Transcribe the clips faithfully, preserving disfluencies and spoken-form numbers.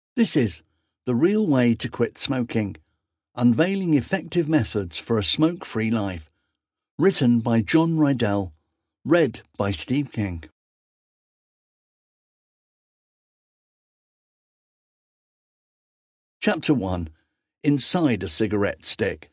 This is The Real Way to Quit Smoking, Unveiling Effective Methods for a Smoke-Free Life, written by John Rydell, read by Steve King. Chapter one. Inside a Cigarette Stick.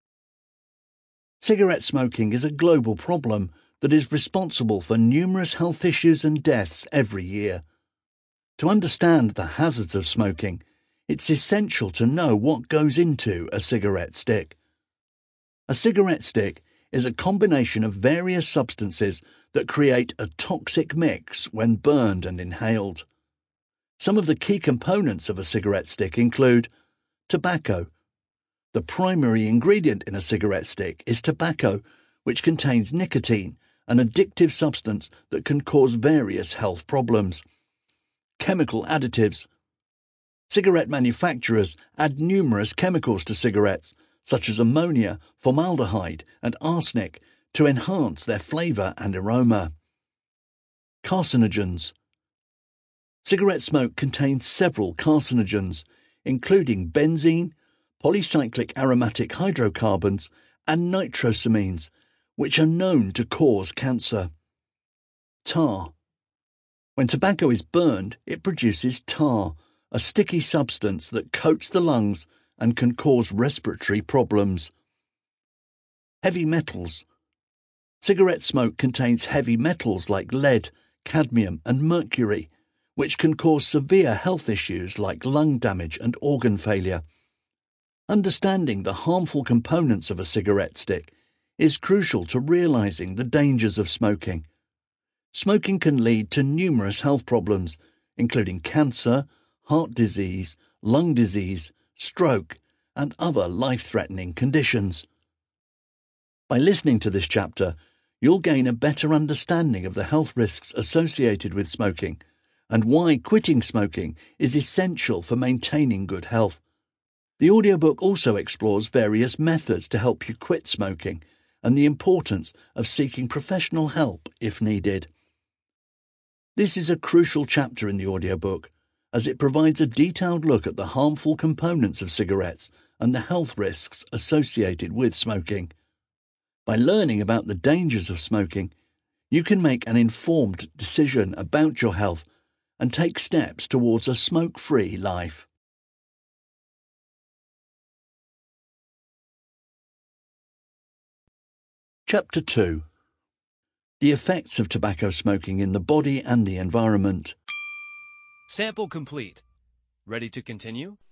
Cigarette smoking is a global problem that is responsible for numerous health issues and deaths every year. To understand the hazards of smoking, it's essential to know what goes into a cigarette stick. A cigarette stick is a combination of various substances that create a toxic mix when burned and inhaled. Some of the key components of a cigarette stick include tobacco. The primary ingredient in a cigarette stick is tobacco, which contains nicotine, an addictive substance that can cause various health problems. Chemical additives. Cigarette manufacturers add numerous chemicals to cigarettes, such as ammonia, formaldehyde, and arsenic, to enhance their flavour and aroma. Carcinogens. Cigarette smoke contains several carcinogens, including benzene, polycyclic aromatic hydrocarbons, and nitrosamines, which are known to cause cancer. Tar. When tobacco is burned, it produces tar, a sticky substance that coats the lungs and can cause respiratory problems. Heavy metals. Cigarette smoke contains heavy metals like lead, cadmium, and mercury, which can cause severe health issues like lung damage and organ failure. Understanding the harmful components of a cigarette stick is crucial to realizing the dangers of smoking. Smoking can lead to numerous health problems, including cancer, heart disease, lung disease, stroke, and other life-threatening conditions. By listening to this chapter, you'll gain a better understanding of the health risks associated with smoking and why quitting smoking is essential for maintaining good health. The audiobook also explores various methods to help you quit smoking and the importance of seeking professional help if needed. This is a crucial chapter in the audiobook, as it provides a detailed look at the harmful components of cigarettes and the health risks associated with smoking. By learning about the dangers of smoking, you can make an informed decision about your health and take steps towards a smoke-free life. Chapter two. The effects of tobacco smoking in the body and the environment. Sample complete. Ready to continue?